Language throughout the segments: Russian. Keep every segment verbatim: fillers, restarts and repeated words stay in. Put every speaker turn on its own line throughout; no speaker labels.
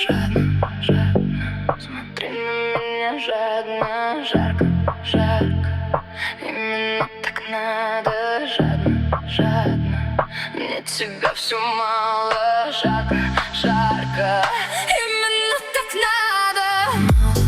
жадно, жадно. Смотри на меня жадно, жарко, жарко. Именно так надо, жадно, жадно. Мне тебя все мало, жарко, жарко. Именно так надо.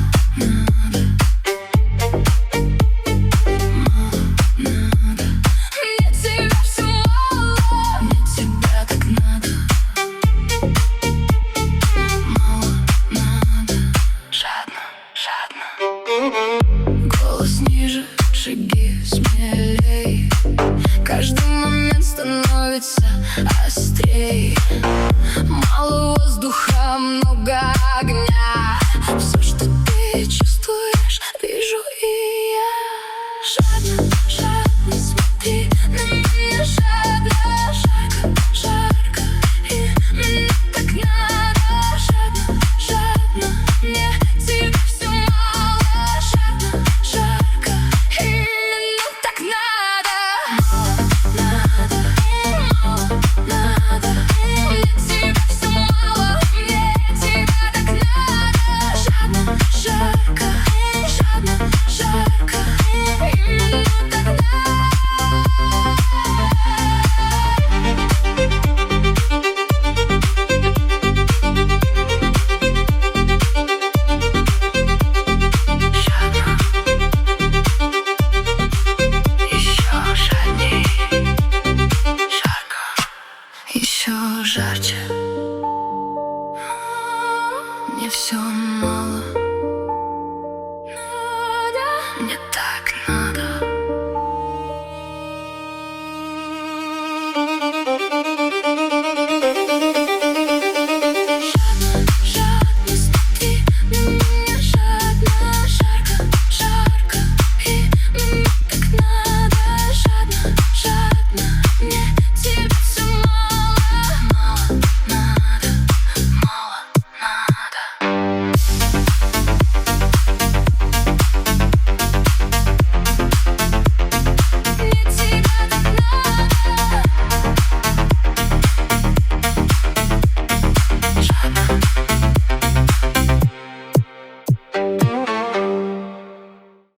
Голос ниже, шаги смелей. Каждый момент становится острей. Мало воздуха, много огня. Все, что ты чувствуешь, вижу и я. Жадно, жадно смотри на меня, жадно, жарко, жарко. Именно так надо, жадно, жадно. Мне тебя все мало, жадно, жарко. Именно так надо. Надо, мало, надо. Мне тебя все мало, мне тебя так надо. Жадно, жарко, жадно, жарко. Именно так надо. Еще жарче. Мне все мало.